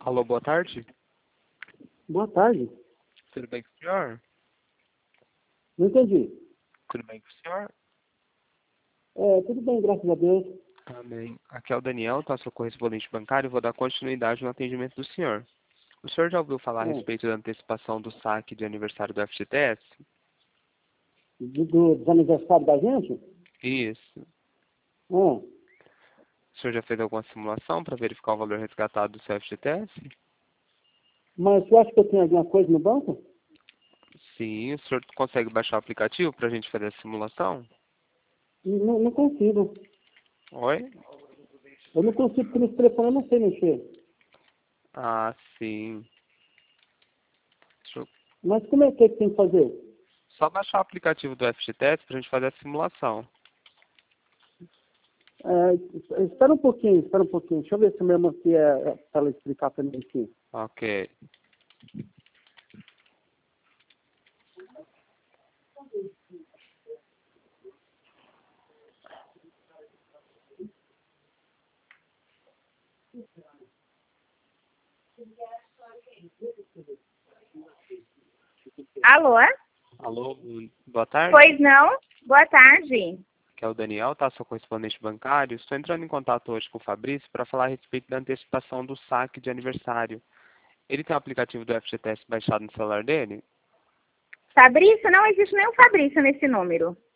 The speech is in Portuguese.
Alô, boa tarde. Boa tarde. Tudo bem com o senhor? Não entendi. Tudo bem com o senhor? Tudo bem, graças a Deus. Amém. Aqui é o Daniel, tá? Sou correspondente bancário e vou dar continuidade no atendimento do senhor. O senhor já ouviu falar a É, respeito da antecipação do saque de aniversário do FGTS? dos aniversários da gente? Isso. É. O senhor já fez alguma simulação para verificar o valor resgatado do seu FGTS? Mas você acha que eu tenho alguma coisa no banco? Sim. O senhor consegue baixar o aplicativo para a gente fazer a simulação? Não, não consigo. Oi? Eu não consigo, porque nesse telefone eu não sei mexer. Ah, sim. Deixa eu Mas como é que tem que fazer? só baixar o aplicativo do FGTS para a gente fazer a simulação. Espera um pouquinho, espera um pouquinho. Deixa eu ver se mesmo aqui para ela explicar para mim aqui. Ok. Alô? Alô, boa tarde. Pois não? Boa tarde. Que é o Daniel, tá? Sou correspondente bancário. Estou entrando em contato hoje com o Fabrício para falar a respeito da antecipação do saque de aniversário. Ele tem o aplicativo do FGTS baixado no celular dele? Fabrício? Não existe nenhum Fabrício nesse número.